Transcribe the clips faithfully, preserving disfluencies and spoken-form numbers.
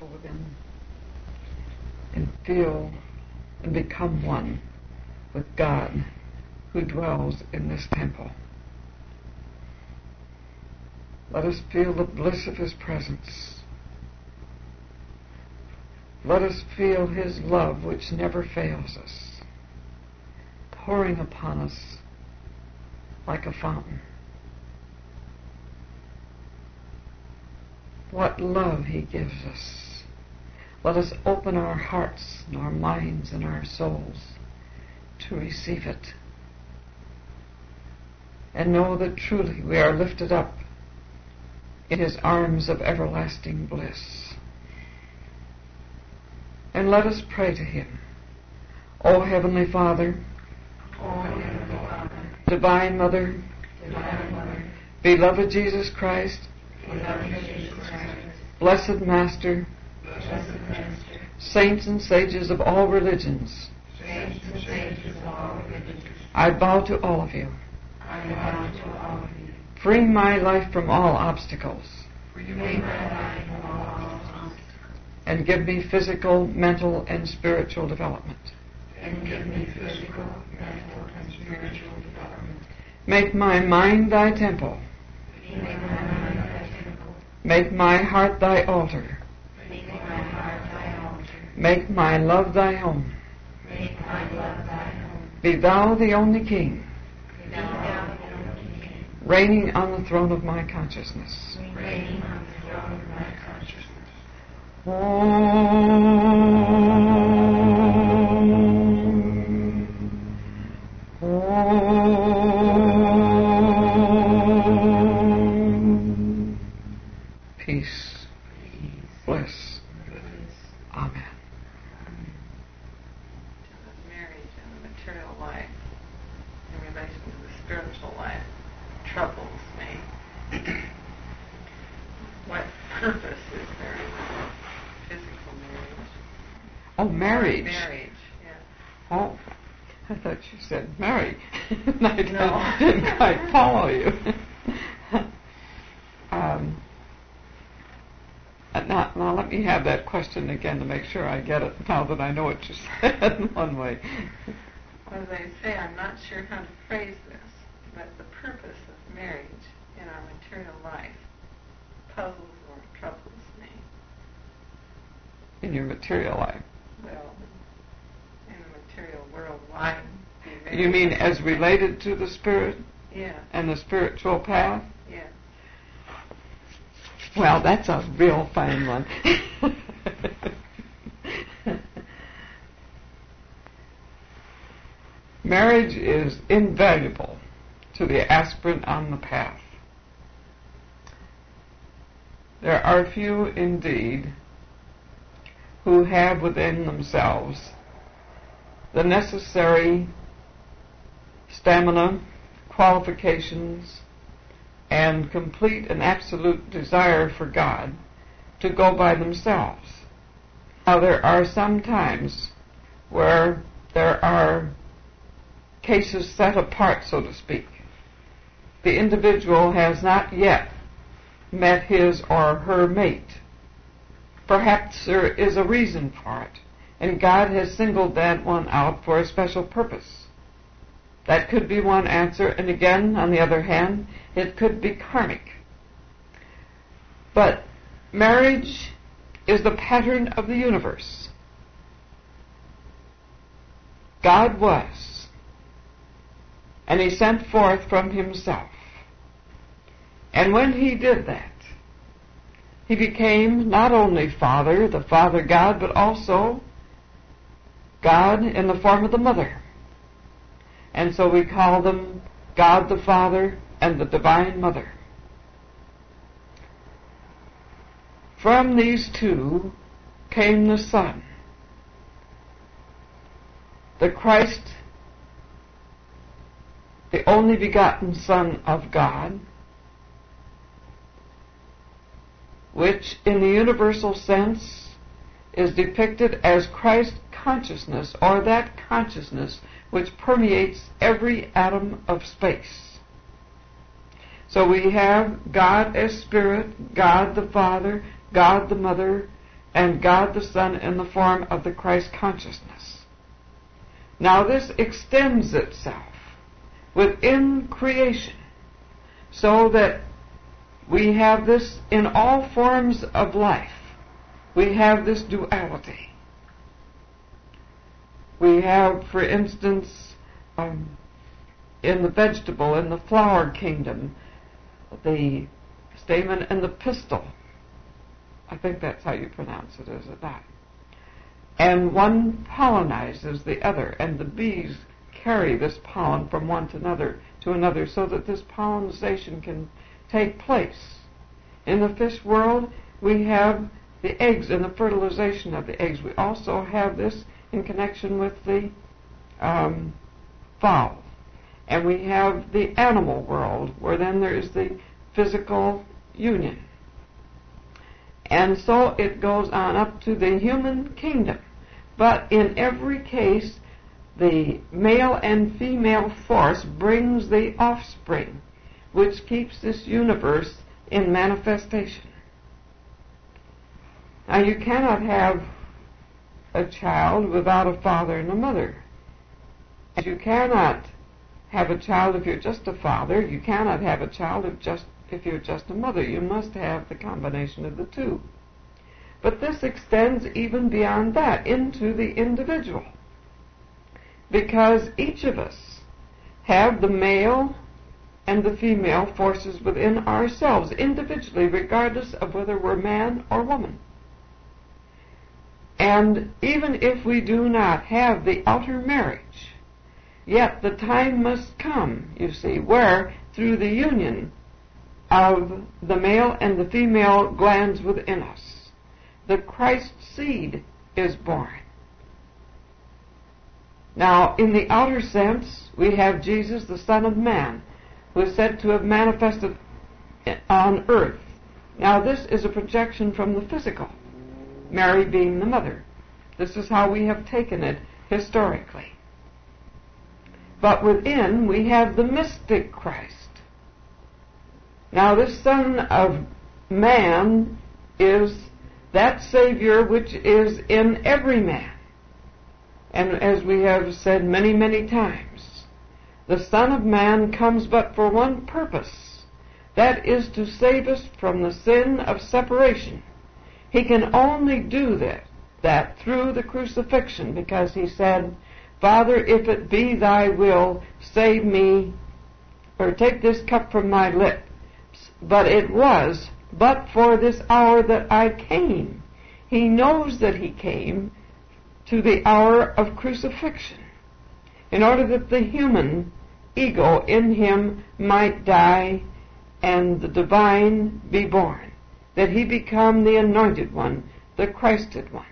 people within and feel and become one with God who dwells in this temple. Let us feel the bliss of His presence. Let us feel His love which never fails us, pouring upon us like a fountain. What love He gives us. Let us open our hearts and our minds and our souls to receive it, and know that truly we are lifted up in His arms of everlasting bliss. And let us pray to Him. O Heavenly Father, O Heavenly Father, Divine Mother, Divine Mother, Beloved Jesus Christ, Beloved Jesus Christ, Blessed Master, Blessed Master, Saints and sages of all religions, Saints and sages of all religions, I bow to all of you. I bow to all of you. Freeing my life from all obstacles, Free my life from all obstacles, and give me physical, mental, and spiritual development. and give me physical, mental, and spiritual development. Make my mind thy temple. Make my mind thy temple. Make my heart thy altar. Make my heart thy altar. Make my love thy home. Make my love thy home. Be thou the only King, Be thou the only King, reigning on the throne of my consciousness. reigning on the throne of my consciousness. Om. Om. Peace. Bliss. Amen. Marriage and the material life in relation to the spiritual life troubles me. What purpose is there in physical marriage? Oh, marriage. Marriage, yeah. Oh, I thought you said marry. And I didn't, No. didn't quite follow you. um, now, now let me have that question again to make sure I get it now that I know what you said in one way. As I say, I'm not sure how to phrase this, but the purpose of marriage in our material life puzzles or troubles me. In your material life. Well, in the material world, why be married? You mean as related to the spirit Yeah, and the spiritual path? yeah. Well, that's a real fine one. Marriage is invaluable to the aspirant on the path. There are few indeed who have within themselves the necessary stamina, qualifications, and complete and absolute desire for God to go by themselves. Now, there are some times where there are cases set apart, so to speak. The individual has not yet met his or her mate. Perhaps there is a reason for it, and God has singled that one out for a special purpose. That could be one answer, and again, on the other hand, it could be karmic. But marriage is the pattern of the universe. God was, and He sent forth from Himself. And when He did that, He became not only Father, the Father God, but also God in the form of the Mother. And so we call them God the Father and the Divine Mother. From these two came the Son, the Christ, the only begotten Son of God, which in the universal sense is depicted as Christ consciousness, or that consciousness which permeates every atom of space. So we have God as Spirit, God the Father, God the Mother, and God the Son in the form of the Christ consciousness. Now this extends itself within creation, so that we have this in all forms of life. We have this duality. We have, for instance, um, in the vegetable, in the flower kingdom, the stamen and the pistil. I think that's how you pronounce it, is it not? And one pollinizes the other, and the bees carry this pollen from one to another to another so that this pollinization can take place. In the fish world, we have the eggs and the fertilization of the eggs. We also have this in connection with the um, fowl. And we have the animal world, where then there is the physical union. And so it goes on up to the human kingdom. But in every case, the male and female force brings the offspring, which keeps this universe in manifestation. Now, you cannot have a child without a father and a mother. And you cannot have a child if you're just a father. You cannot have a child if just if you're just a mother. You must have the combination of the two. But this extends even beyond that into the individual, because each of us have the male and the female forces within ourselves individually, regardless of whether we're man or woman. And even if we do not have the outer marriage, yet the time must come, you see, where through the union of the male and the female glands within us, the Christ seed is born. Now, in the outer sense, we have Jesus, the Son of Man, who is said to have manifested on earth. Now, this is a projection from the physical, Mary being the mother. This is how we have taken it historically. But within, we have the mystic Christ. Now, this Son of Man is that Savior which is in every man. And as we have said many, many times, the Son of Man comes but for one purpose. That is to save us from the sin of separation. He can only do that, that through the crucifixion, because he said, Father, if it be thy will, save me, or take this cup from my lips. But it was but for this hour that I came. He knows that he came to the hour of crucifixion, in order that the human ego in him might die and the divine be born, that he become the anointed one, the Christed one.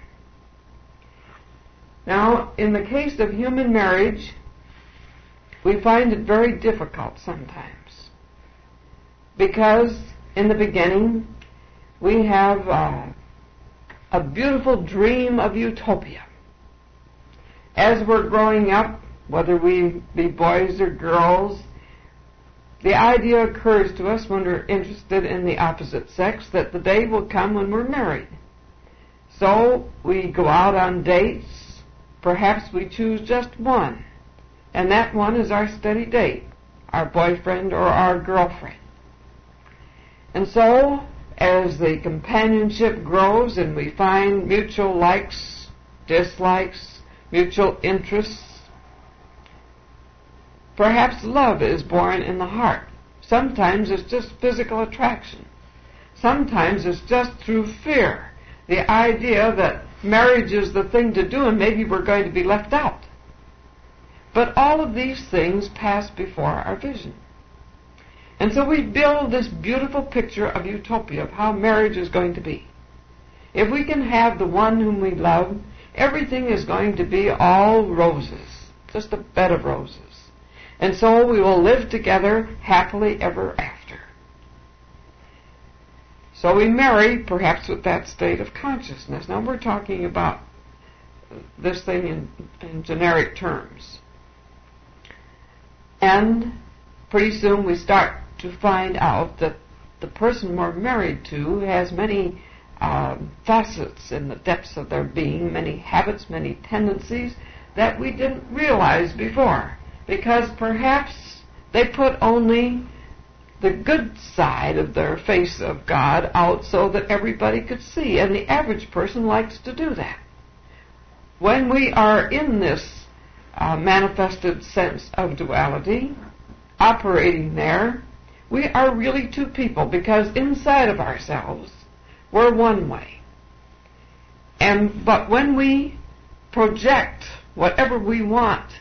Now, in the case of human marriage, we find it very difficult sometimes, because in the beginning we have uh, a beautiful dream of utopia. As we're growing up, whether we be boys or girls, the idea occurs to us when we're interested in the opposite sex that the day will come when we're married. So we go out on dates. Perhaps we choose just one, and that one is our steady date, our boyfriend or our girlfriend. And so, as the companionship grows and we find mutual likes, dislikes, mutual interests, perhaps love is born in the heart. Sometimes it's just physical attraction. Sometimes it's just through fear, the idea that marriage is the thing to do and maybe we're going to be left out. But all of these things pass before our vision. And so we build this beautiful picture of utopia, of how marriage is going to be. If we can have the one whom we love, everything is going to be all roses, just a bed of roses. And so we will live together happily ever after. So we marry, perhaps with that state of consciousness. Now we're talking about this thing in, in generic terms. And pretty soon we start to find out that the person we're married to has many uh, facets in the depths of their being, many habits, many tendencies that we didn't realize before, because perhaps they put only the good side of their face of God out so that everybody could see, and the average person likes to do that. When we are in this uh, manifested sense of duality, operating there, we are really two people, because inside of ourselves we're one way. And but when we project whatever we want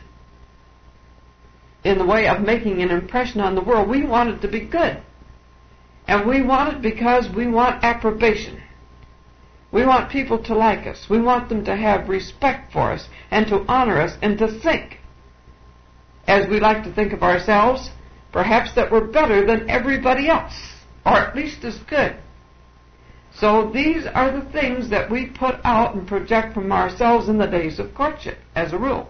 in the way of making an impression on the world, we want it to be good. And we want it because we want approbation. We want people to like us. We want them to have respect for us and to honor us and to think, as we like to think of ourselves, perhaps that we're better than everybody else, or at least as good. So these are the things that we put out and project from ourselves in the days of courtship, as a rule.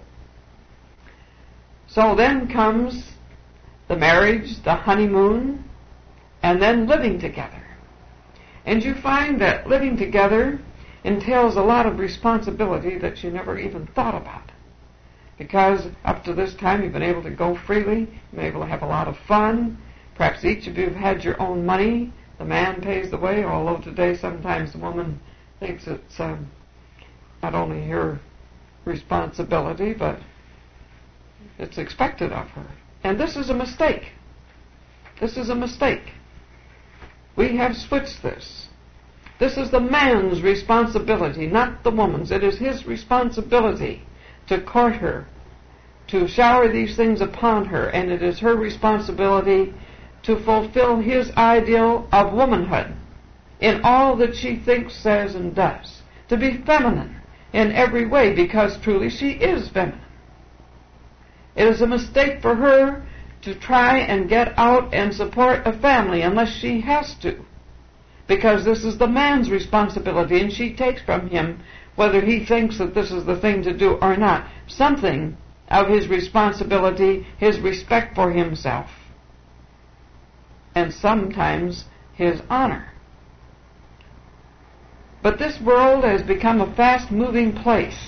So then comes the marriage, the honeymoon, and then living together. And you find that living together entails a lot of responsibility that you never even thought about. Because up to this time you've been able to go freely, you've been able to have a lot of fun. Perhaps each of you have had your own money. The man pays the way, although today sometimes the woman thinks it's um, not only her responsibility, but it's expected of her. And this is a mistake. This is a mistake. We have switched this. This is the man's responsibility, not the woman's. It is his responsibility to court her, to shower these things upon her, and it is her responsibility to fulfill his ideal of womanhood in all that she thinks, says, and does. To be feminine in every way, because truly she is feminine. It is a mistake for her to try and get out and support a family unless she has to, because this is the man's responsibility, and she takes from him, whether he thinks that this is the thing to do or not, something of his responsibility, his respect for himself, and sometimes his honor. But this world has become a fast-moving place.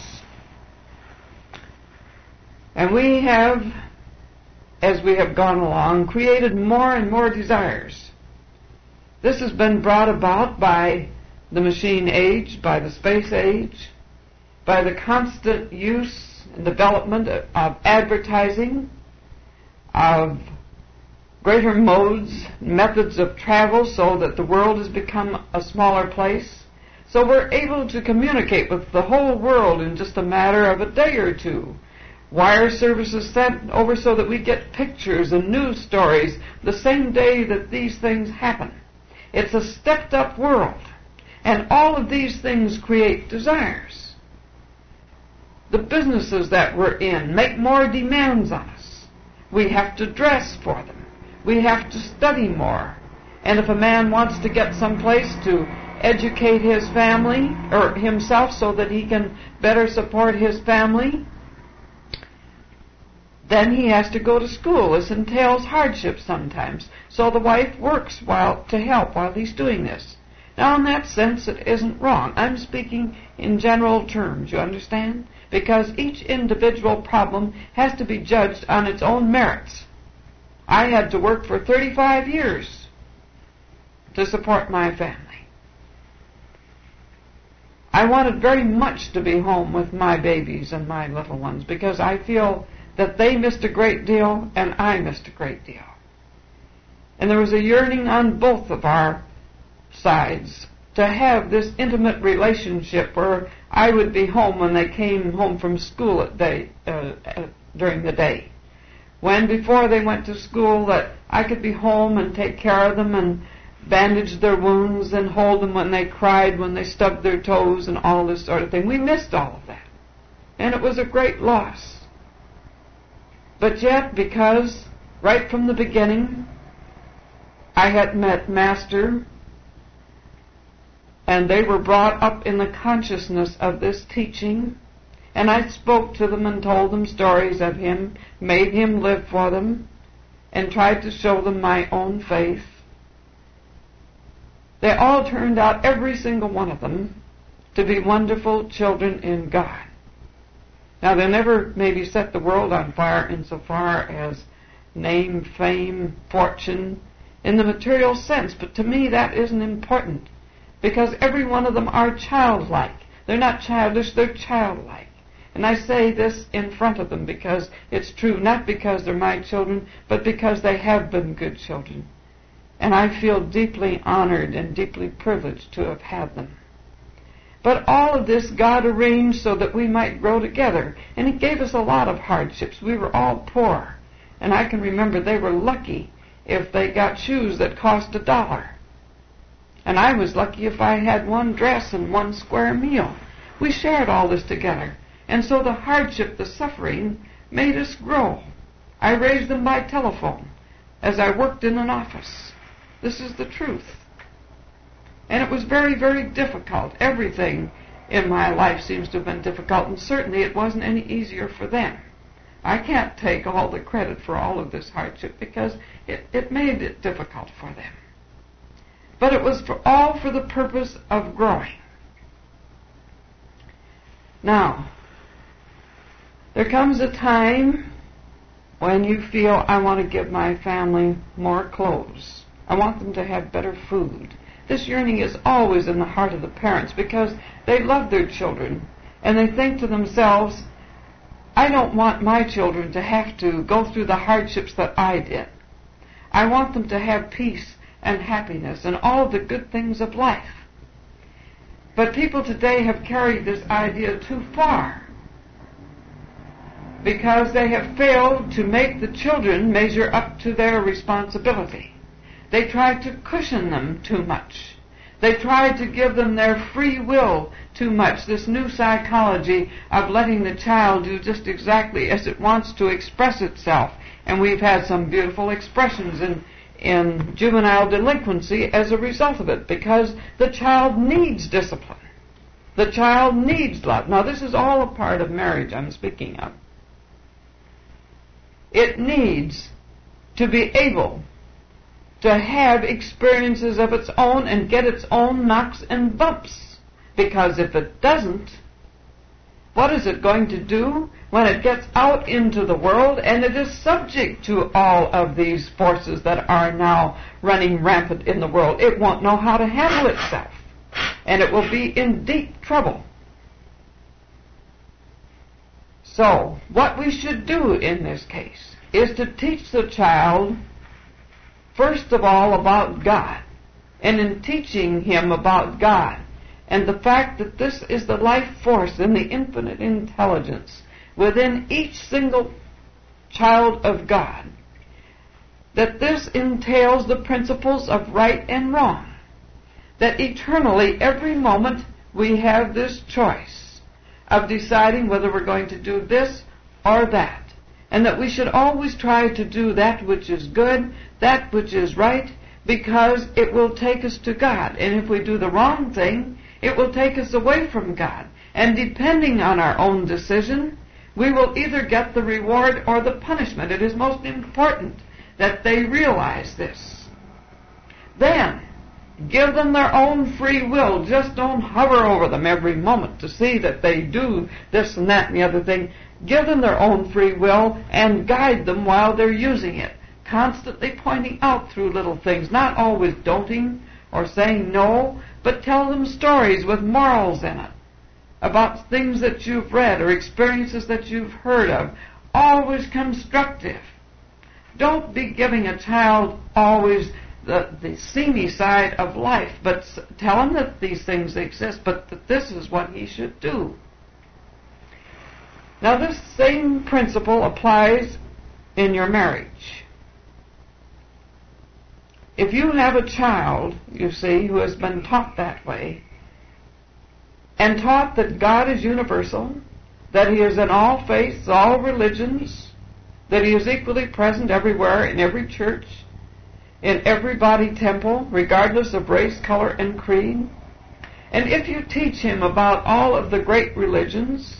And we have, as we have gone along, created more and more desires. This has been brought about by the machine age, by the space age, by the constant use and development of advertising, of greater modes, methods of travel, so that the world has become a smaller place. So we're able to communicate with the whole world in just a matter of a day or two. Wire services sent over so that we get pictures and news stories the same day that these things happen. It's a stepped-up world, and all of these things create desires. The businesses that we're in make more demands on us. We have to dress for them. We have to study more. And if a man wants to get someplace to educate his family, or himself, so that he can better support his family, then he has to go to school. This entails hardship sometimes. So the wife works while to help while he's doing this. Now, in that sense, it isn't wrong. I'm speaking in general terms, you understand? Because each individual problem has to be judged on its own merits. I had to work for thirty-five years to support my family. I wanted very much to be home with my babies and my little ones, because I feel that they missed a great deal and I missed a great deal. And there was a yearning on both of our sides to have this intimate relationship where I would be home when they came home from school at day, uh, uh, during the day. When before they went to school, that I could be home and take care of them and bandage their wounds and hold them when they cried, when they stubbed their toes and all this sort of thing. We missed all of that. And it was a great loss. But yet, because right from the beginning I had met Master, and they were brought up in the consciousness of this teaching, and I spoke to them and told them stories of him, made him live for them, and tried to show them my own faith, They all turned out, every single one of them, to be wonderful children in God. Now, they never maybe set the world on fire insofar as name, fame, fortune, in the material sense, but to me that isn't important, because every one of them are childlike. They're not childish, they're childlike. And I say this in front of them because it's true, not because they're my children, but because they have been good children. And I feel deeply honored and deeply privileged to have had them. But all of this God arranged so that we might grow together. And He gave us a lot of hardships. We were all poor. And I can remember they were lucky if they got shoes that cost a dollar. And I was lucky if I had one dress and one square meal. We shared all this together. And so the hardship, the suffering, made us grow. I raised them by telephone as I worked in an office. This is the truth. And it was very, very difficult. Everything in my life seems to have been difficult, and certainly it wasn't any easier for them. I can't take all the credit for all of this hardship because it, it made it difficult for them. But it was for all for the purpose of growing. Now, there comes a time when you feel, I want to give my family more clothes. I want them to have better food. This yearning is always in the heart of the parents because they love their children and they think to themselves, I don't want my children to have to go through the hardships that I did. I want them to have peace and happiness and all the good things of life. But people today have carried this idea too far because they have failed to make the children measure up to their responsibility. They tried to cushion them too much. They tried to give them their free will too much, this new psychology of letting the child do just exactly as it wants to express itself. And we've had some beautiful expressions in, in juvenile delinquency as a result of it, because the child needs discipline. The child needs love. Now, this is all a part of marriage I'm speaking of. It needs to be able to have experiences of its own and get its own knocks and bumps. Because if it doesn't, what is it going to do when it gets out into the world and it is subject to all of these forces that are now running rampant in the world? It won't know how to handle itself, and it will be in deep trouble. So, what we should do in this case is to teach the child first of all about God, and in teaching him about God and the fact that this is the life force and the infinite intelligence within each single child of God, that this entails the principles of right and wrong, that eternally every moment we have this choice of deciding whether we're going to do this or that. And that we should always try to do that which is good, that which is right, because it will take us to God. And if we do the wrong thing, it will take us away from God. And depending on our own decision, we will either get the reward or the punishment. It is most important that they realize this. Then, give them their own free will. Just don't hover over them every moment to see that they do this and that and the other thing. Give them their own free will and guide them while they're using it. Constantly pointing out through little things, not always doting or saying no, but tell them stories with morals in it about things that you've read or experiences that you've heard of. Always constructive. Don't be giving a child always the, the seamy side of life, but tell him that these things exist, but that this is what he should do. Now, this same principle applies in your marriage. If you have a child, you see, who has been taught that way, and taught that God is universal, that He is in all faiths, all religions, that He is equally present everywhere, in every church, in every body temple, regardless of race, color, and creed, and if you teach him about all of the great religions,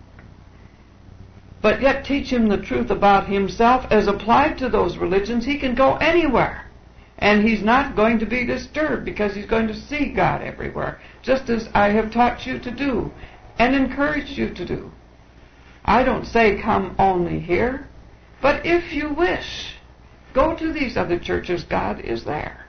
but yet teach him the truth about himself as applied to those religions, he can go anywhere And he's not going to be disturbed because he's going to see God everywhere, just as I have taught you to do and encouraged you to do. I don't say come only here, but if you wish, go to these other churches. God is there.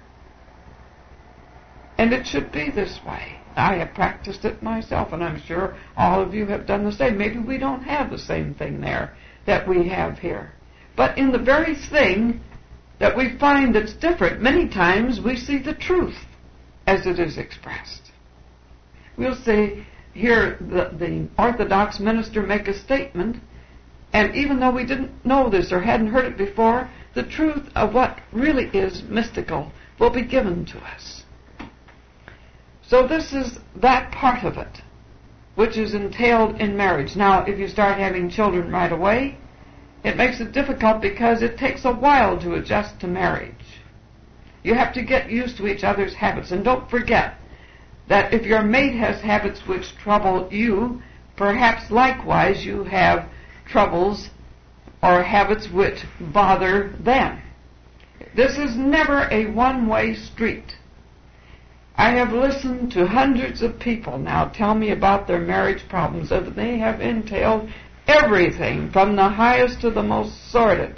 And it should be this way. I have practiced it myself, and I'm sure all of you have done the same. Maybe we don't have the same thing there that we have here. But in the very thing that we find that's different, many times we see the truth as it is expressed. We'll see hear the, the Orthodox minister make a statement, and even though we didn't know this or hadn't heard it before, the truth of what really is mystical will be given to us. So this is that part of it, which is entailed in marriage. Now, if you start having children right away, it makes it difficult because it takes a while to adjust to marriage. You have to get used to each other's habits. And don't forget that if your mate has habits which trouble you, perhaps likewise you have troubles or habits which bother them. This is never a one-way street. I have listened to hundreds of people now tell me about their marriage problems, and they have entailed everything from the highest to the most sordid.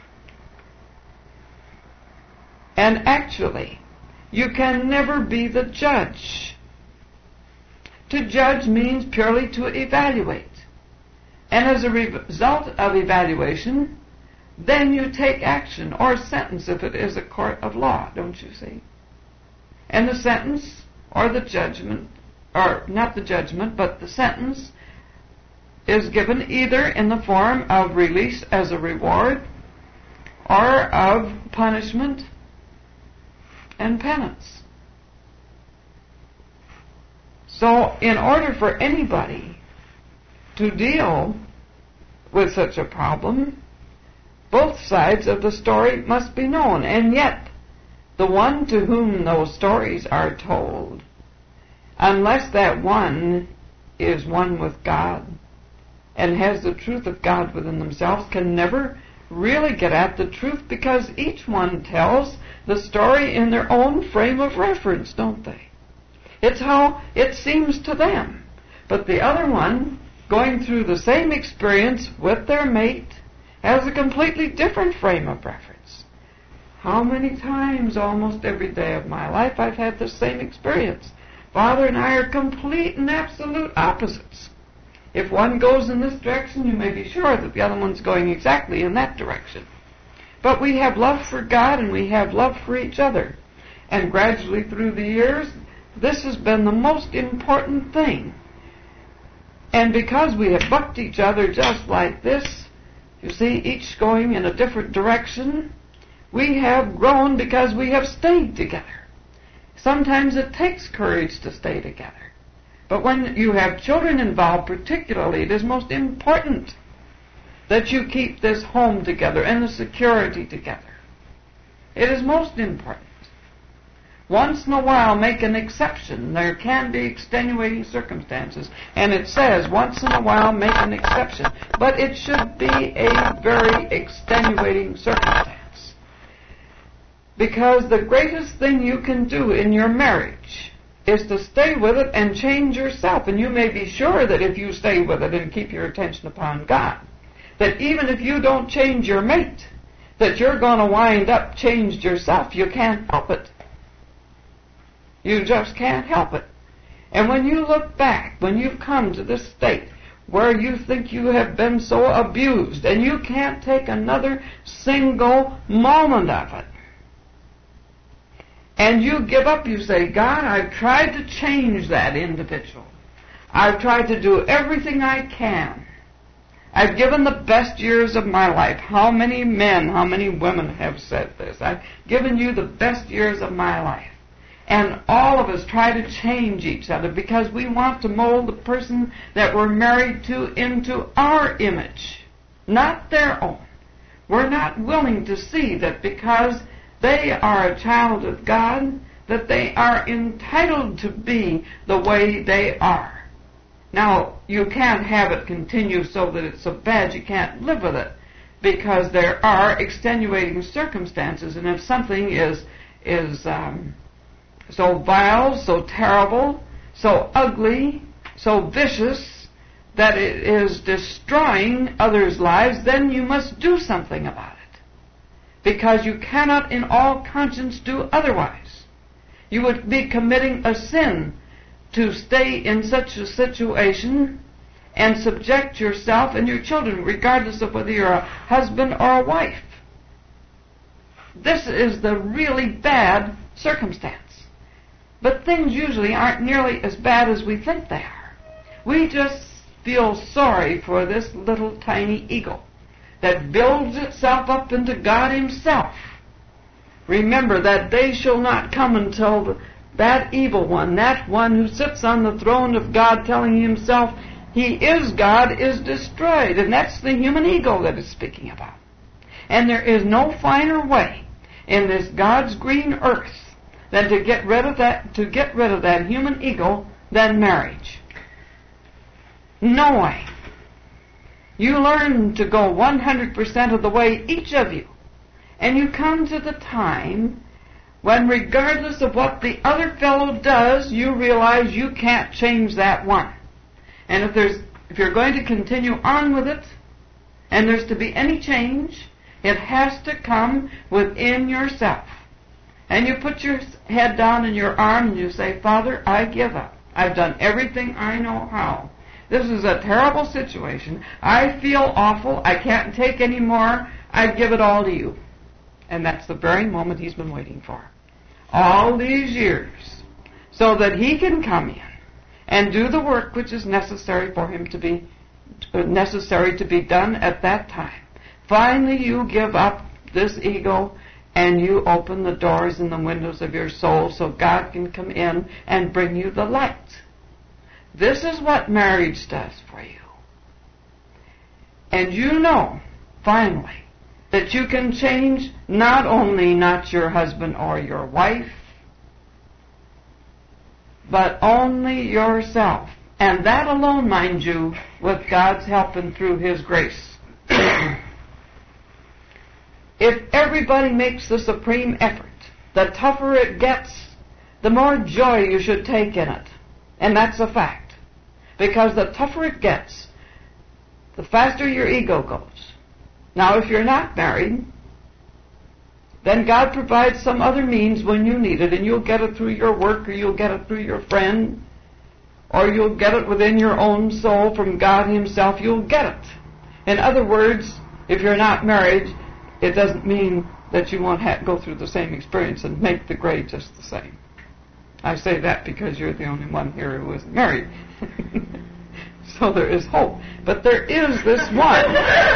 And actually, you can never be the judge. To judge means purely to evaluate. And as a result of evaluation, then you take action or sentence if it is a court of law, don't you see? And the sentence or the judgment, or not the judgment, but the sentence is given either in the form of release as a reward or of punishment and penance. So in order for anybody to deal with such a problem, both sides of the story must be known. And yet, the one to whom those stories are told, unless that one is one with God and has the truth of God within themselves, can never really get at the truth, because each one tells the story in their own frame of reference, don't they? It's how it seems to them. But the other one, going through the same experience with their mate, has a completely different frame of reference. How many times, almost every day of my life, I've had the same experience. Father and I are complete and absolute opposites. If one goes in this direction, you may be sure that the other one's going exactly in that direction. But we have love for God and we have love for each other. And gradually through the years, this has been the most important thing. And because we have bucked each other just like this, you see, each going in a different direction, we have grown because we have stayed together. Sometimes it takes courage to stay together. But when you have children involved particularly, it is most important that you keep this home together and the security together. It is most important. Once in a while, make an exception. There can be extenuating circumstances. And it says, once in a while, make an exception. But it should be a very extenuating circumstance. Because the greatest thing you can do in your marriage is to stay with it and change yourself. And you may be sure that if you stay with it and keep your attention upon God, that even if you don't change your mate, that you're going to wind up changed yourself. You can't help it. You just can't help it. And when you look back, when you've come to this state where you think you have been so abused and you can't take another single moment of it, and you give up, you say, God, I've tried to change that individual. I've tried to do everything I can. I've given the best years of my life. How many men, how many women have said this? I've given you the best years of my life. And all of us try to change each other because we want to mold the person that we're married to into our image, not their own. We're not willing to see that because they are a child of God, that they are entitled to be the way they are. Now, you can't have it continue so that it's so bad you can't live with it, because there are extenuating circumstances, and if something is is um, so vile, so terrible, so ugly, so vicious, that it is destroying others' lives, then you must do something about it. Because you cannot in all conscience do otherwise. You would be committing a sin to stay in such a situation and subject yourself and your children, regardless of whether you're a husband or a wife. This is the really bad circumstance. But things usually aren't nearly as bad as we think they are. We just feel sorry for this little tiny ego that builds itself up into God Himself. Remember that day shall not come until the, that evil one, that one who sits on the throne of God telling himself he is God, is destroyed. And that's the human ego that it's speaking about. And there is no finer way in this God's green earth than to get rid of that, to get rid of that human ego than marriage. No way. You learn to go one hundred percent of the way, each of you. And you come to the time when, regardless of what the other fellow does, you realize you can't change that one. And if there's, if you're going to continue on with it, and there's to be any change, it has to come within yourself. And you put your head down in your arm and you say, Father, I give up. I've done everything I know how. This is a terrible situation. I feel awful. I can't take any more. I give it all to you. And that's the very moment He's been waiting for. All these years. So that He can come in and do the work which is necessary for Him to be, necessary to be done at that time. Finally, you give up this ego and you open the doors and the windows of your soul so God can come in and bring you the light. This is what marriage does for you. And you know, finally, that you can change not only not your husband or your wife, but only yourself. And that alone, mind you, with God's help and through His grace. If everybody makes the supreme effort, the tougher it gets, the more joy you should take in it. And that's a fact. Because the tougher it gets, the faster your ego goes. Now, if you're not married, then God provides some other means when you need it, and you'll get it through your work, or you'll get it through your friend, or you'll get it within your own soul from God Himself. You'll get it. In other words, if you're not married, it doesn't mean that you won't have, go through the same experience and make the grade just the same. I say that because you're the only one here who isn't married. So there is hope. But there is this one.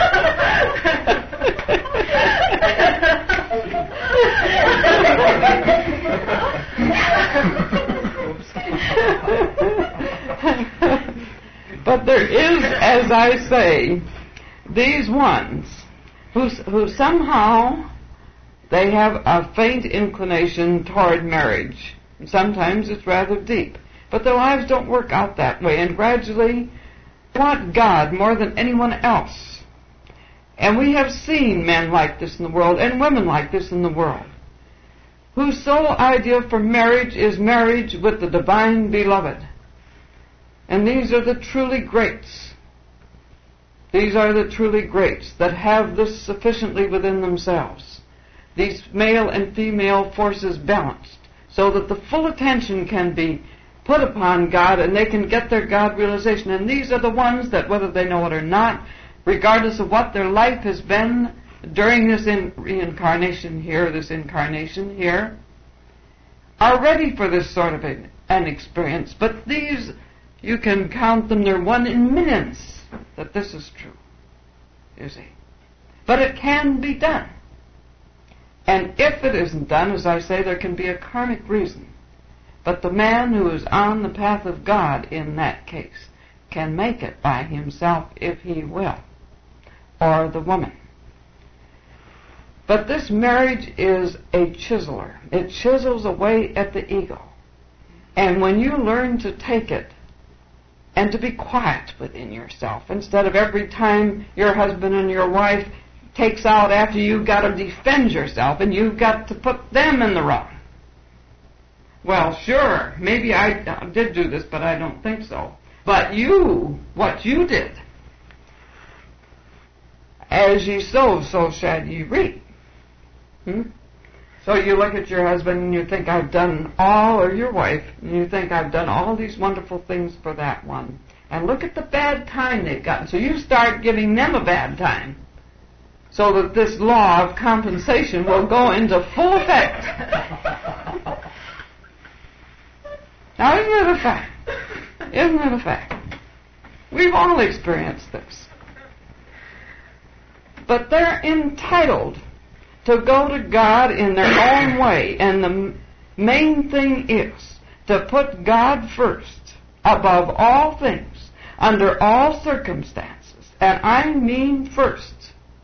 But there is, as I say, these ones who, who somehow they have a faint inclination toward marriage. Sometimes it's rather deep. But their lives don't work out that way, and gradually they want God more than anyone else. And we have seen men like this in the world, and women like this in the world, whose sole idea for marriage is marriage with the divine beloved. And these are the truly greats. These are the truly greats that have this sufficiently within themselves. These male and female forces balanced, so that the full attention can be put upon God and they can get their God realization. And these are the ones that, whether they know it or not, regardless of what their life has been during this in- reincarnation here, this incarnation here, are ready for this sort of an, an experience. But these, you can count them, they're one in millions that this is true, you see. But it can be done. And if it isn't done, as I say, there can be a karmic reason. But the man who is on the path of God in that case can make it by himself if he will, or the woman. But this marriage is a chiseler. It chisels away at the ego. And when you learn to take it and to be quiet within yourself, instead of every time your husband and your wife takes out after you, you've got to defend yourself and you've got to put them in the wrong. Well, sure, maybe I did do this, but I don't think so. But you, what you did, as ye sow, so shall ye reap. Hmm? So you look at your husband and you think, I've done all, or your wife, and you think, I've done all these wonderful things for that one. And look at the bad time they've gotten. So you start giving them a bad time, so that this law of compensation will go into full effect. Now, isn't it a fact? Isn't it a fact? We've all experienced this. But they're entitled to go to God in their own way. And the main thing is to put God first, above all things, under all circumstances. And I mean first.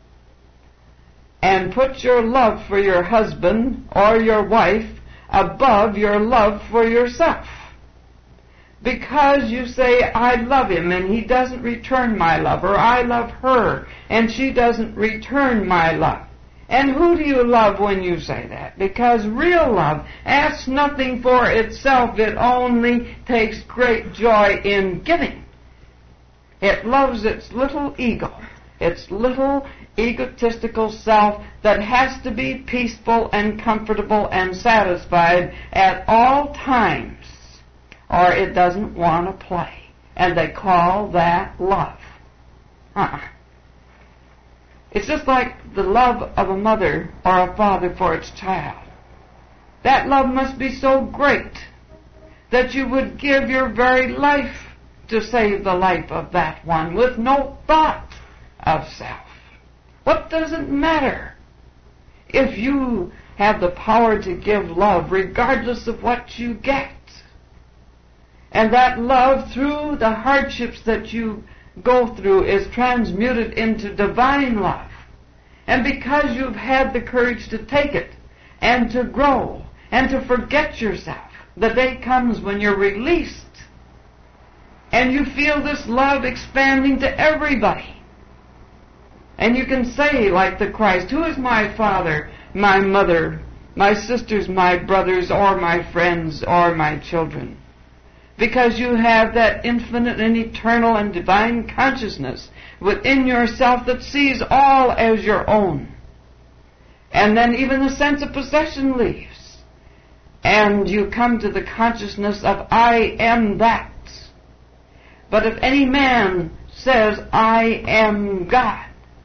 And put your love for your husband or your wife above your love for yourself. Because you say, I love him and he doesn't return my love, or I love her and she doesn't return my love. And who do you love when you say that? Because real love asks nothing for itself. It only takes great joy in giving. It loves its little ego, its little egotistical self that has to be peaceful and comfortable and satisfied at all times, or it doesn't want to play. And they call that love. Uh-uh. It's just like the love of a mother or a father for its child. That love must be so great that you would give your very life to save the life of that one with no thought of self. What does it matter if you have the power to give love regardless of what you get? And that love, through the hardships that you go through, is transmuted into divine love. And because you've had the courage to take it and to grow and to forget yourself, the day comes when you're released and you feel this love expanding to everybody. And you can say, like the Christ, who is my father, my mother, my sisters, my brothers, or my friends, or my children? Because you have that infinite and eternal and divine consciousness within yourself that sees all as your own. And then even the sense of possession leaves. And you come to the consciousness of I am that. But if any man says, I am God,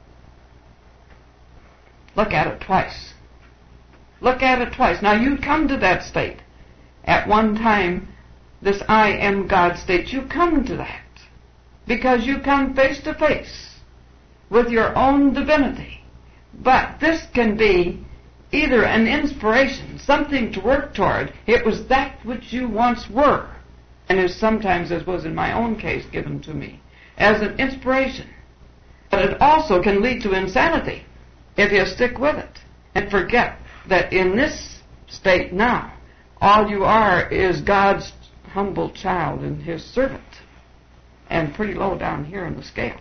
look at it twice. Look at it twice. Now you come to that state. At one time, this I am God state, you come to that because you come face to face with your own divinity. But this can be either an inspiration, something to work toward. It was that which you once were, and is sometimes, as was in my own case, given to me as an inspiration. But it also can lead to insanity if you stick with it and forget that in this state now, all you are is God's humble child and his servant, and pretty low down here in the scale.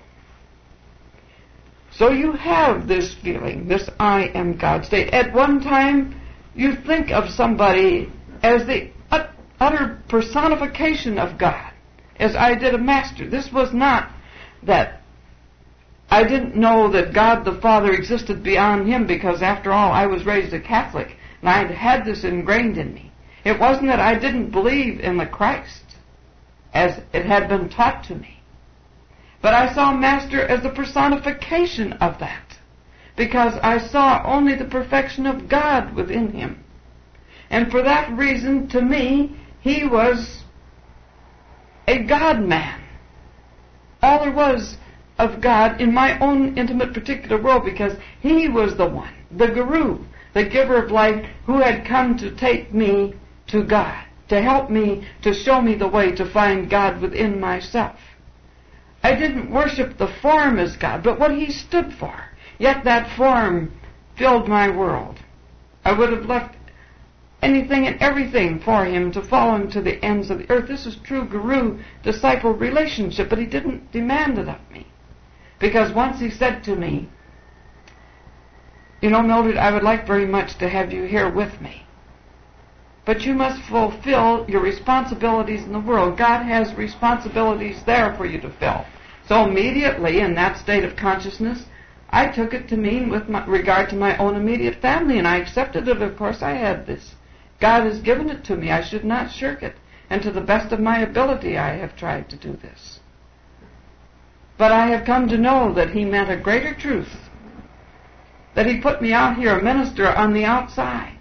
So you have this feeling, this I am God state. At one time, you think of somebody as the utter personification of God, as I did a master. This was not that I didn't know that God the Father existed beyond him, because after all, I was raised a Catholic, and I'd had this ingrained in me. It wasn't that I didn't believe in the Christ as it had been taught to me. But I saw Master as the personification of that, because I saw only the perfection of God within him. And for that reason, to me, he was a God-man. All there was of God in my own intimate particular world, because he was the one, the guru, the giver of life, who had come to take me to God, to help me, to show me the way to find God within myself. I didn't worship the form as God, but what he stood for. Yet that form filled my world. I would have left anything and everything for him to follow him to the ends of the earth. This is true guru-disciple relationship, but he didn't demand it of me. Because once he said to me, you know, Mildred, I would like very much to have you here with me. but you must fulfill your responsibilities in the world. God has responsibilities there for you to fill. So immediately in that state of consciousness, I took it to mean with my, regard to my own immediate family, and I accepted it. Of course I had this. God has given it to me. I should not shirk it. And to the best of my ability, I have tried to do this. But I have come to know that He meant a greater truth, that He put me out here a minister on the outside,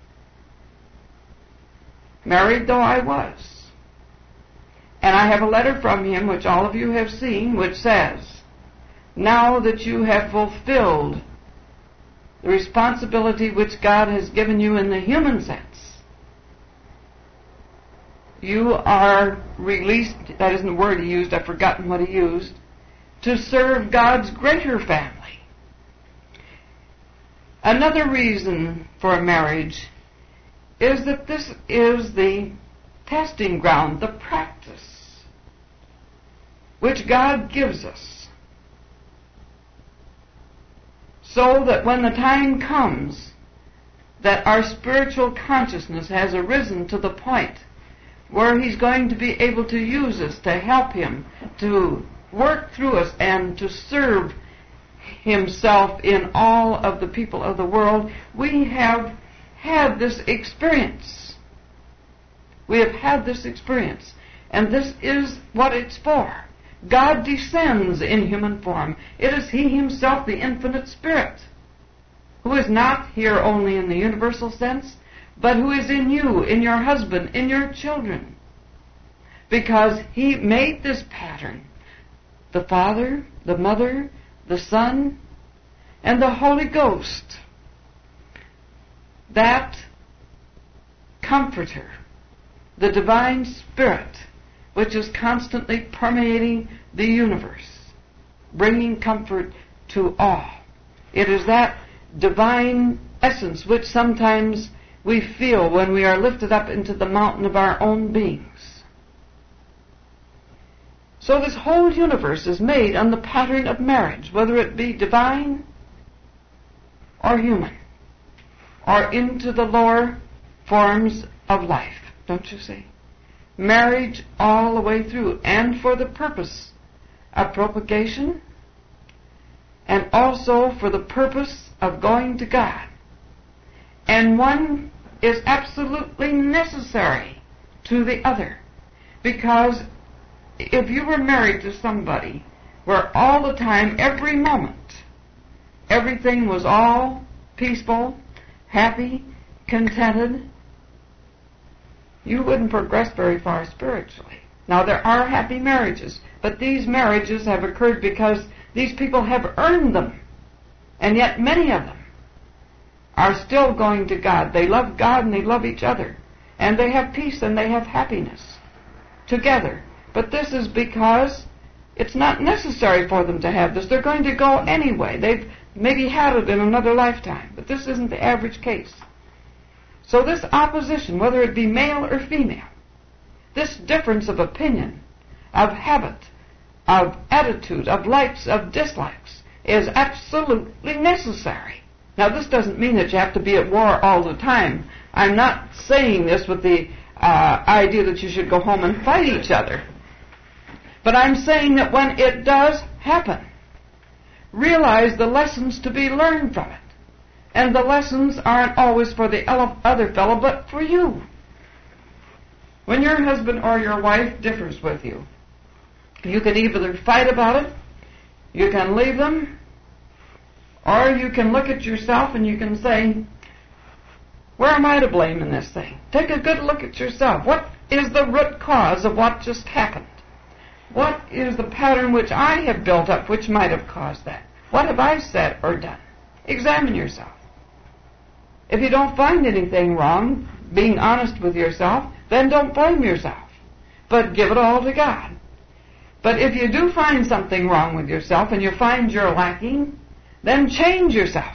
married though I was. And I have a letter from Him, which all of you have seen, which says, now that you have fulfilled the responsibility which God has given you in the human sense, you are released, that isn't the word He used, I've forgotten what He used, to serve God's greater family. Another reason for a marriage is that this is the testing ground, the practice, which God gives us, so that when the time comes that our spiritual consciousness has arisen to the point where He's going to be able to use us to help Him, to work through us, and to serve Himself in all of the people of the world, we have had this experience. We have had this experience. And this is what it's for. God descends in human form. It is He Himself, the infinite Spirit, who is not here only in the universal sense, but who is in you, in your husband, in your children. Because He made this pattern. The Father, the Mother, the Son, and the Holy Ghost. That Comforter, the Divine Spirit, which is constantly permeating the universe, bringing comfort to all. It is that divine essence which sometimes we feel when we are lifted up into the mountain of our own beings. So this whole universe is made on the pattern of marriage, whether it be divine or human, or into the lower forms of life, don't you see? Marriage all the way through, and for the purpose of propagation, and also for the purpose of going to God. And one is absolutely necessary to the other, because if you were married to somebody where all the time, every moment, everything was all peaceful, happy, contented, you wouldn't progress very far spiritually. Now, there are happy marriages, but these marriages have occurred because these people have earned them. And yet many of them are still going to God. They love God and they love each other. And they have peace and they have happiness together. But this is because it's not necessary for them to have this. They're going to go anyway. They've maybe had it in another lifetime. But this isn't the average case. So this opposition, whether it be male or female, this difference of opinion, of habit, of attitude, of likes, of dislikes, is absolutely necessary. Now, this doesn't mean that you have to be at war all the time. I'm not saying this with the uh, idea that you should go home and fight each other. But I'm saying that when it does happen, realize the lessons to be learned from it. And the lessons aren't always for the other fellow, but for you. When your husband or your wife differs with you, you can either fight about it, you can leave them, or you can look at yourself and you can say, where am I to blame in this thing? Take a good look at yourself. What is the root cause of what just happened? What is the pattern which I have built up which might have caused that? What have I said or done? Examine yourself. If you don't find anything wrong, being honest with yourself, then don't blame yourself, but give it all to God. But if you do find something wrong with yourself and you find you're lacking, then change yourself.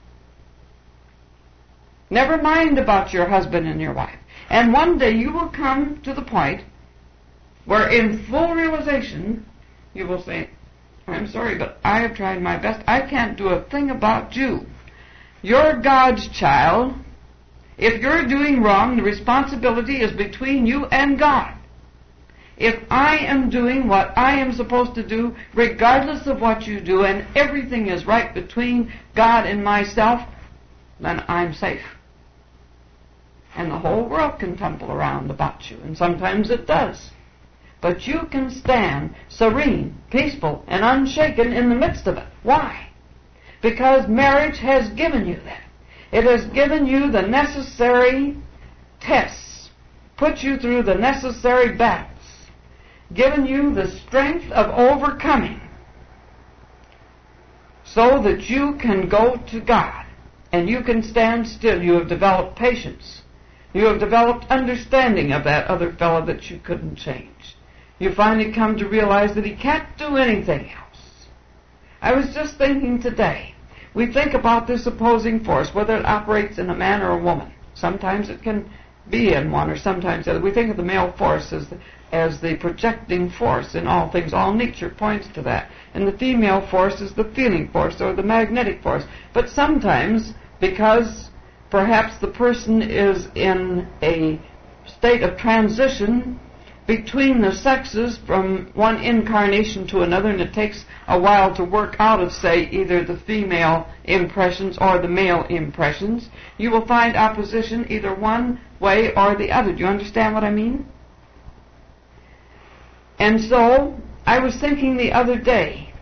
Never mind about your husband and your wife. And one day you will come to the point where in full realization you will say, I'm sorry, but I have tried my best. I can't do a thing about you. You're God's child, If you're doing wrong, the responsibility is between you and God. If I am doing what I am supposed to do, regardless of what you do, and everything is right between God and myself, then I'm safe. And the whole world can tumble around about you, and sometimes it does. But you can stand serene, peaceful, and unshaken in the midst of it. Why? Because marriage has given you that. It has given you the necessary tests, put you through the necessary battles, given you the strength of overcoming, so that you can go to God and you can stand still. You have developed patience. You have developed understanding of that other fellow that you couldn't change. You finally come to realize that he can't do anything else. I was just thinking today, we think about this opposing force, whether it operates in a man or a woman. Sometimes it can be in one or sometimes the other. We think of the male force as the, as the projecting force in all things. All nature points to that. And the female force is the feeling force or the magnetic force. But sometimes, because perhaps the person is in a state of transition between the sexes from one incarnation to another, and it takes a while to work out of, say, either the female impressions or the male impressions, you will find opposition either one way or the other. Do you understand what I mean? And so, I was thinking the other day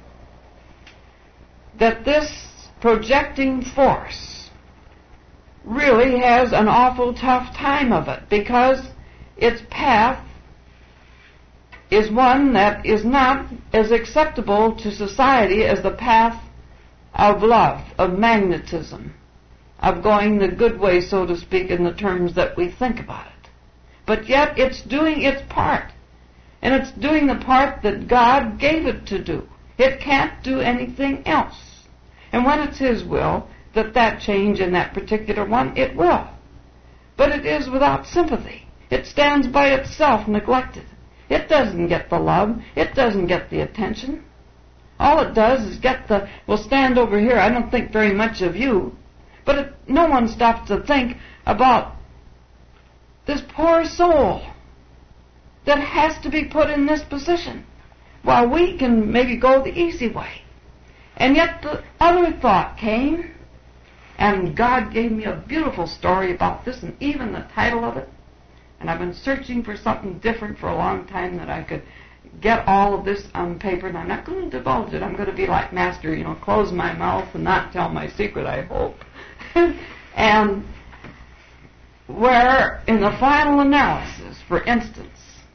that this projecting force really has an awful tough time of it, because its path is one that is not as acceptable to society as the path of love, of magnetism, of going the good way, so to speak, in the terms that we think about it. But yet it's doing its part, and it's doing the part that God gave it to do. It can't do anything else. And when it's His will that that change in that particular one, it will. But it is without sympathy. It stands by itself, neglected. It doesn't get the love. It doesn't get the attention. All it does is get the, well, stand over here. I don't think very much of you. But it, no one stops to think about this poor soul that has to be put in this position, while we can maybe go the easy way. And yet the other thought came, and God gave me a beautiful story about this, and even the title of it. And I've been searching for something different for a long time that I could get all of this on paper, and I'm not going to divulge it. I'm going to be like Master, you know, close my mouth and not tell my secret, I hope. And where, in the final analysis, for instance,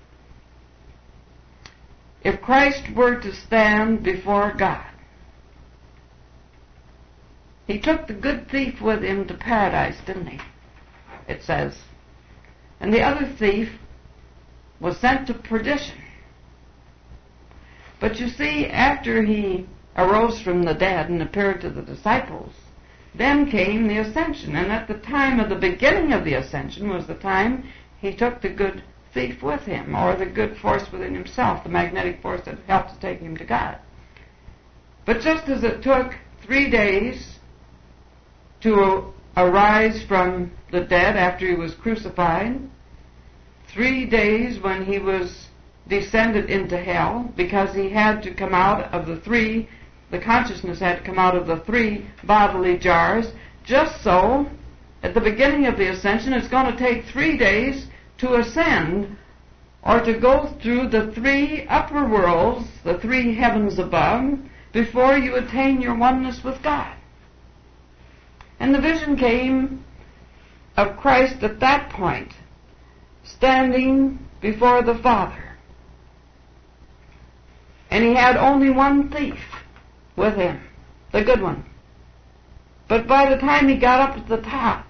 if Christ were to stand before God, He took the good thief with Him to paradise, didn't He? It says. And the other thief was sent to perdition. But you see, after He arose from the dead and appeared to the disciples, then came the ascension. And at the time of the beginning of the ascension was the time He took the good thief with Him, or the good force within Himself, the magnetic force that helped to take him to God. But just as it took three days to arise from the dead after He was crucified, three days when He was descended into hell, because He had to come out of the three, the consciousness had to come out of the three bodily jars, just so, at the beginning of the ascension, it's going to take three days to ascend, or to go through the three upper worlds, the three heavens above, before you attain your oneness with God. And the vision came of Christ at that point, standing before the Father. And He had only one thief with Him, the good one. But by the time He got up at the top,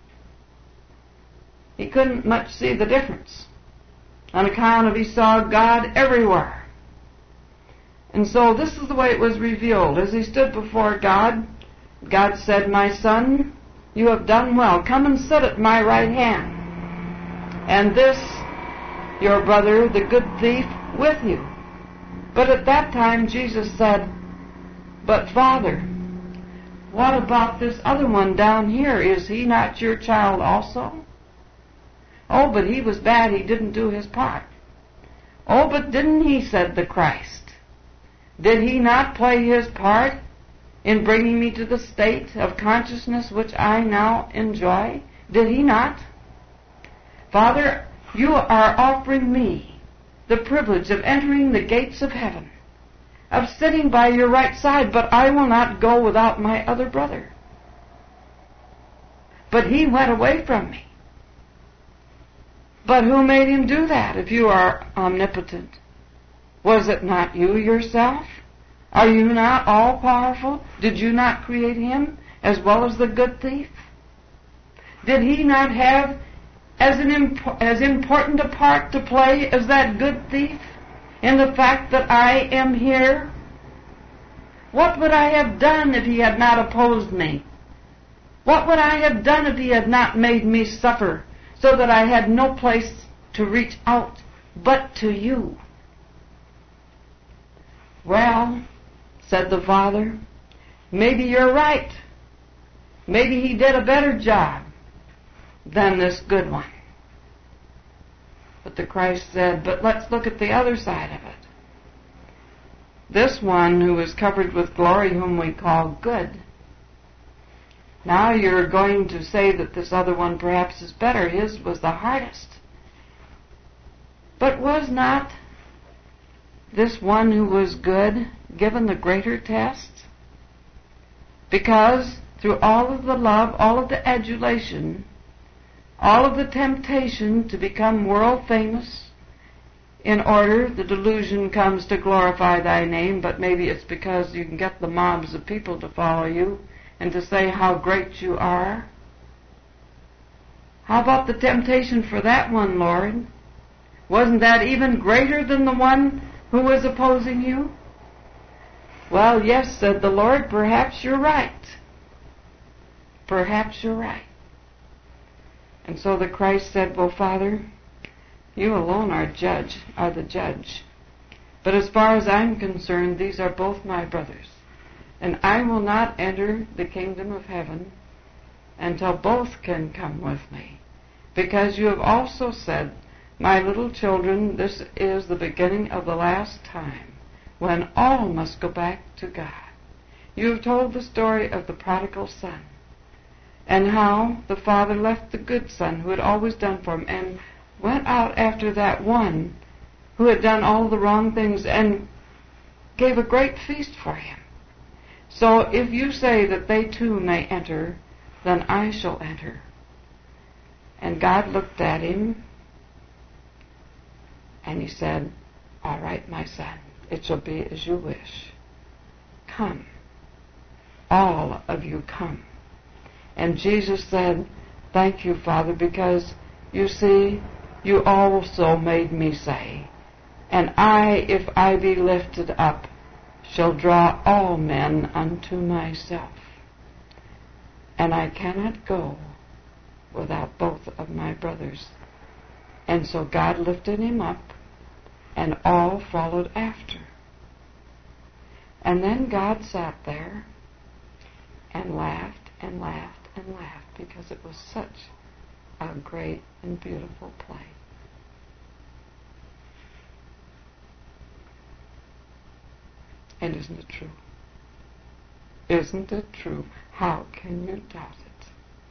He couldn't much see the difference, on account of He saw God everywhere. And so this is the way it was revealed. As He stood before God, God said, "My son, you have done well. Come and sit at my right hand. And this, your brother, the good thief, with you." But at that time Jesus said, "But Father, what about this other one down here? Is he not your child also? Oh, but he was bad. He didn't do his part. Oh, but didn't he, said the Christ. Did he not play his part in bringing me to the state of consciousness which I now enjoy? Did he not? Father, you are offering me the privilege of entering the gates of heaven, of sitting by your right side, but I will not go without my other brother. But he went away from me. But who made him do that if you are omnipotent? Was it not you yourself? Are you not all-powerful? Did you not create him as well as the good thief? Did he not have as, an imp- as important a part to play as that good thief in the fact that I am here? What would I have done if he had not opposed me? What would I have done if he had not made me suffer so that I had no place to reach out but to you? Well, said the Father, maybe you're right. Maybe he did a better job than this good one. But the Christ said, but let's look at the other side of it. This one who is covered with glory, whom we call good. Now you're going to say that this other one perhaps is better. His was the hardest. But was not this one who was good given the greater test? Because through all of the love, all of the adulation, all of the temptation to become world famous, in order the delusion comes to glorify thy name, but maybe it's because you can get the mobs of people to follow you and to say how great you are. How about the temptation for that one, Lord? Wasn't that even greater than the one who was opposing you? Well, yes, said the Lord, perhaps you're right. Perhaps you're right. And so the Christ said, well, Father, you alone are judge, are the judge. But as far as I'm concerned, these are both my brothers. And I will not enter the kingdom of heaven until both can come with me. Because you have also said, my little children, this is the beginning of the last time, when all must go back to God. You have told the story of the prodigal son, and how the father left the good son who had always done for him, and went out after that one who had done all the wrong things, and gave a great feast for him. So if you say that they too may enter, then I shall enter. And God looked at him, and he said, all right, my son, it shall be as you wish. Come. All of you come. And Jesus said, thank you, Father, because, you see, you also made me say, and I, if I be lifted up, shall draw all men unto myself. And I cannot go without both of my brothers. And so God lifted him up, and all followed after. And then God sat there and laughed and laughed and laughed because it was such a great and beautiful play. And isn't it true? Isn't it true? How can you doubt it?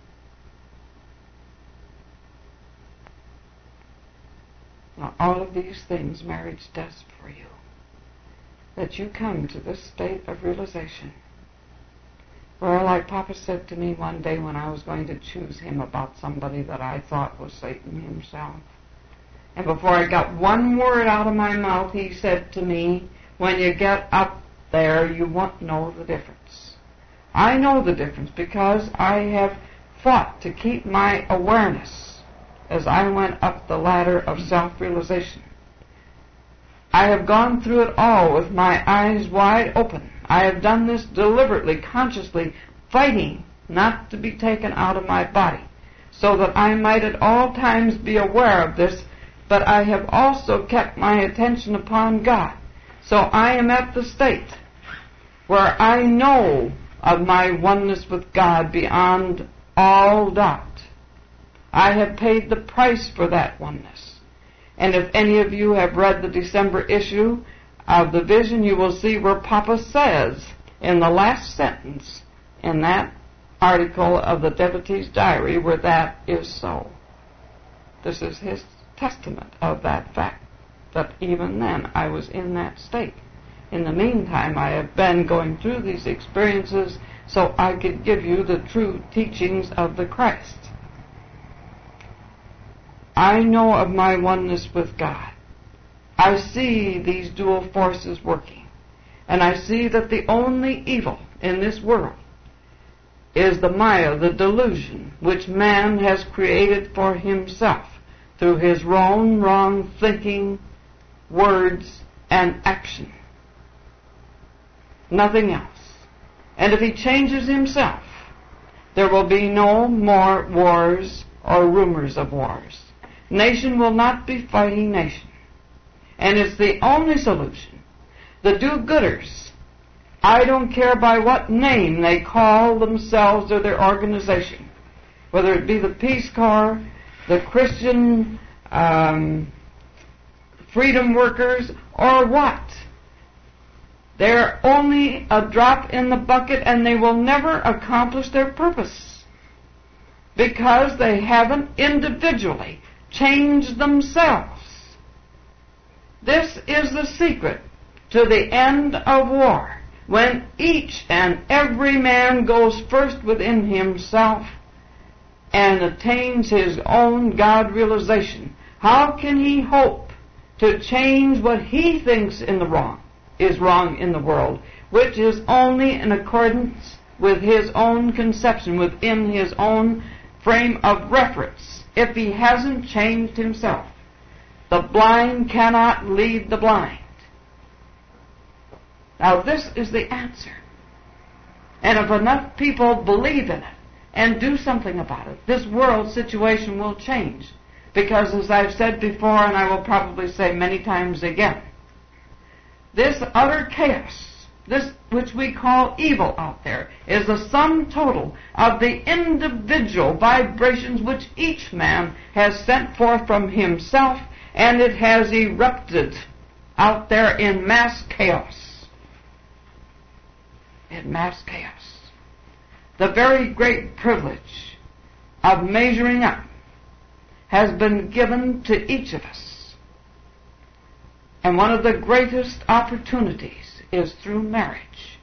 Now, all of these things marriage does for you. That you come to this state of realization where, like Papa said to me one day when I was going to choose him about somebody that I thought was Satan himself, and before I got one word out of my mouth, he said to me, when you get up there, you won't know the difference. I know the difference because I have fought to keep my awareness as I went up the ladder of self-realization. I have gone through it all with my eyes wide open. I have done this deliberately, consciously, fighting not to be taken out of my body, so that I might at all times be aware of this, but I have also kept my attention upon God. So I am at the state where I know of my oneness with God beyond all doubt. I have paid the price for that oneness. And if any of you have read the December issue of the Vision, you will see where Papa says in the last sentence in that article of the Devotee's Diary where that is so. This is his testament of that fact, that even then I was in that state. In the meantime, I have been going through these experiences so I could give you the true teachings of the Christ. I know of my oneness with God. I see these dual forces working, and I see that the only evil in this world is the Maya, the delusion, which man has created for himself through his own wrong thinking, words, and action. Nothing else. And if he changes himself, there will be no more wars or rumors of wars. Nation will not be fighting nation. And it's the only solution. The do-gooders, I don't care by what name they call themselves or their organization, whether it be the Peace Corps, the Christian um, freedom workers, or what. They're only a drop in the bucket, and they will never accomplish their purpose because they haven't individually changed themselves. This is the secret to the end of war, when each and every man goes first within himself and attains his own God realization. How can he hope to change what he thinks in the wrong is wrong in the world, which is only in accordance with his own conception, within his own frame of reference, if he hasn't changed himself? The blind cannot lead the blind. Now this is the answer. And if enough people believe in it and do something about it, this world situation will change. Because as I've said before, and I will probably say many times again, this utter chaos, this which we call evil out there, is the sum total of the individual vibrations which each man has sent forth from himself, and it has erupted out there in mass chaos. In mass chaos. The very great privilege of measuring up has been given to each of us. And one of the greatest opportunities is through marriage.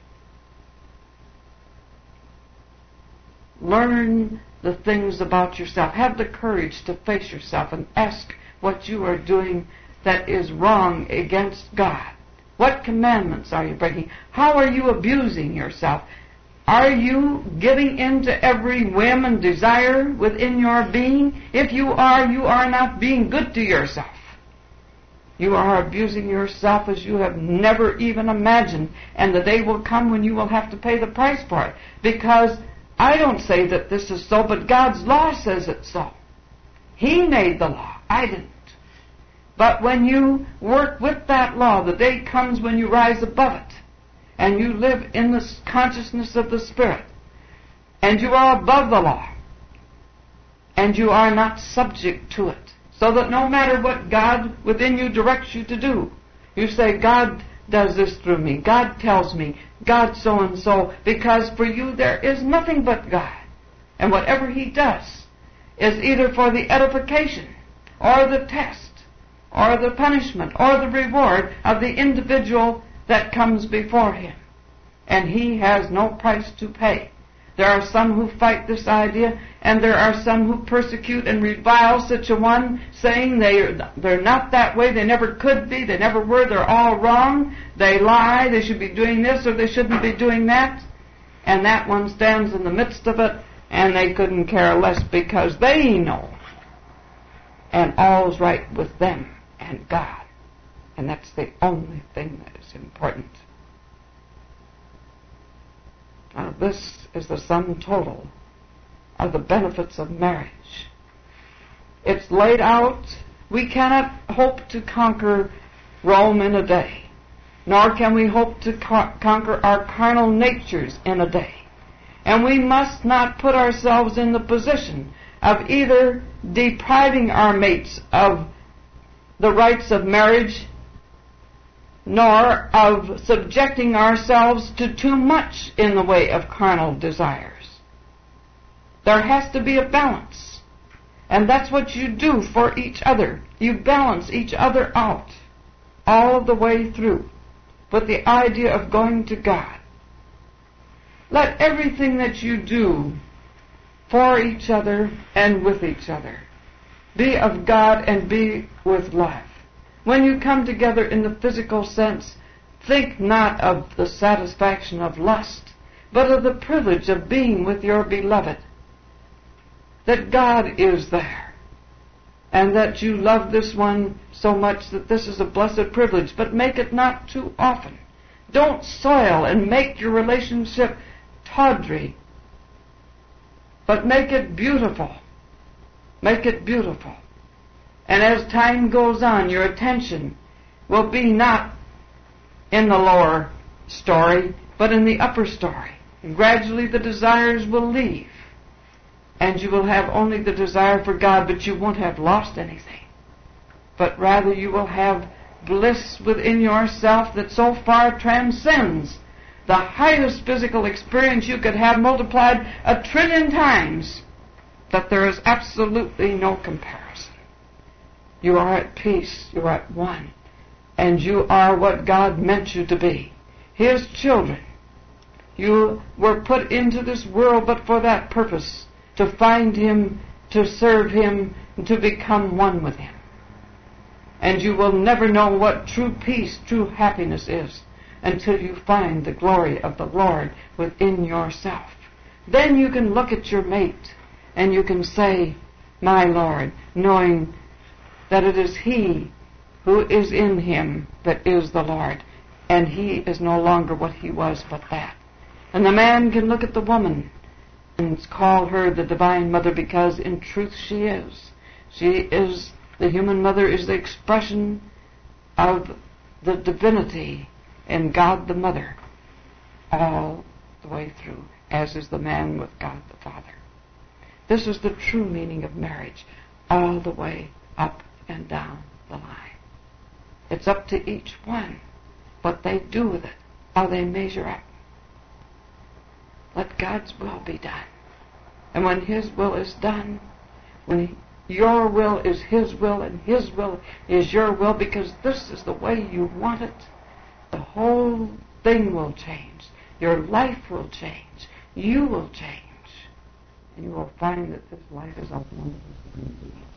Learn the things about yourself. Have the courage to face yourself and ask what you are doing that is wrong against God. What commandments are you breaking? How are you abusing yourself? Are you giving in to every whim and desire within your being? If you are, you are not being good to yourself. You are abusing yourself as you have never even imagined, and the day will come when you will have to pay the price for it. Because I don't say that this is so, but God's law says it's so. He made the law. I didn't. But when you work with that law, the day comes when you rise above it, and you live in the consciousness of the Spirit, and you are above the law, and you are not subject to it. So that no matter what God within you directs you to do, you say, God does this through me. God tells me. God so-and-so. Because for you there is nothing but God. And whatever He does is either for the edification or the test or the punishment or the reward of the individual that comes before Him. And He has no price to pay. There are some who fight this idea, and there are some who persecute and revile such a one, saying they are, they're not that way, they never could be, they never were, they're all wrong, they lie, they should be doing this or they shouldn't be doing that. And that one stands in the midst of it, and they couldn't care less because they know. And all's right with them and God. And that's the only thing that is important. Now, this is the sum total of the benefits of marriage. It's laid out. We cannot hope to conquer Rome in a day, nor can we hope to co- conquer our carnal natures in a day. And we must not put ourselves in the position of either depriving our mates of the rights of marriage, nor of subjecting ourselves to too much in the way of carnal desires. There has to be a balance. And that's what you do for each other. You balance each other out all the way through with the idea of going to God. Let everything that you do for each other and with each other be of God and be with love. When you come together in the physical sense, think not of the satisfaction of lust, but of the privilege of being with your beloved. That God is there, and that you love this one so much that this is a blessed privilege, but make it not too often. Don't soil and make your relationship tawdry, but make it beautiful. Make it beautiful. And as time goes on, your attention will be not in the lower story, but in the upper story. And gradually the desires will leave. And you will have only the desire for God, but you won't have lost anything. But rather you will have bliss within yourself that so far transcends the highest physical experience you could have multiplied a trillion times, that there is absolutely no comparison. You are at peace, you are at one, and you are what God meant you to be, His children. You were put into this world but for that purpose, to find Him, to serve Him, and to become one with Him. And you will never know what true peace, true happiness is, until you find the glory of the Lord within yourself. Then you can look at your mate, and you can say, my Lord, knowing that it is He who is in him that is the Lord, and he is no longer what he was but that. And the man can look at the woman and call her the divine mother, because in truth she is. She is, the human mother is the expression of the divinity in God the Mother all the way through, as is the man with God the Father. This is the true meaning of marriage, all the way up and down the line. It's up to each one what they do with it, how they measure up. Let God's will be done. And when His will is done, when your will is His will and His will is your will, because this is the way you want it, the whole thing will change. Your life will change. You will change. And you will find that this life is a wonderful thing.